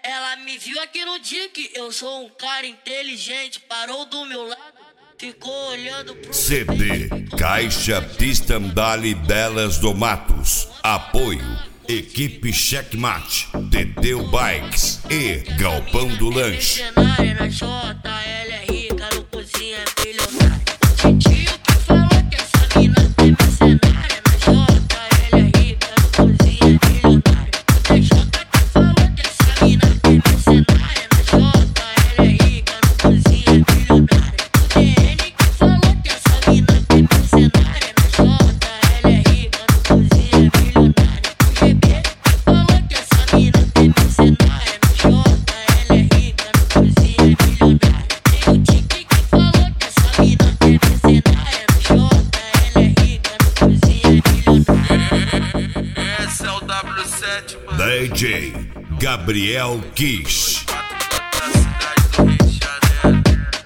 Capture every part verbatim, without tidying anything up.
Ela me viu aqui no dia que eu sou um cara inteligente, parou do meu lado, ficou olhando pro C D Caixa Pistandale Belas do Matos. Apoio Equipe Checkmate, Teteu Bikes e Galpão do Lanche. mercenária na J, ela é rica, no cozinha é bilionária. O tio que falou que essa mina é mercenária na J, ela é rica, no cozinha é bilionária. O T J que falou que essa mina é mercenária na J, ela é rica, no cozinha é bilionária. O D N que falou que essa mina é mercenária na J, ela é rica, no cozinha é bilionária. O G B falou que essa mina é mercenária na J, ela é rica, no cozinha é bilionária. Tem o Tique que falou que essa mina é mercenária na J, ela é rica, no cozinha é bilionária. Esse é o W sete, mano. D J Gabriel Kish. Da cidade do Rio de Janeiro.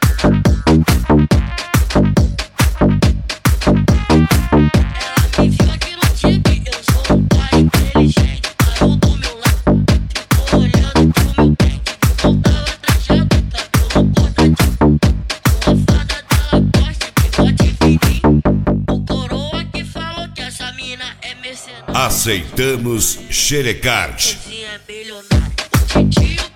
Ela me viu aqui no dia que eu sou um cara inteligente, parou do meu lado, ficou olhando pro meu pente. Voltava trajado, cabelo cortadinho, com a fada da Lacoste, bigode fininho. O coroa que falou que essa mina é mercenária, Aceitamos Xerecard. cozinha é bilionária. O titio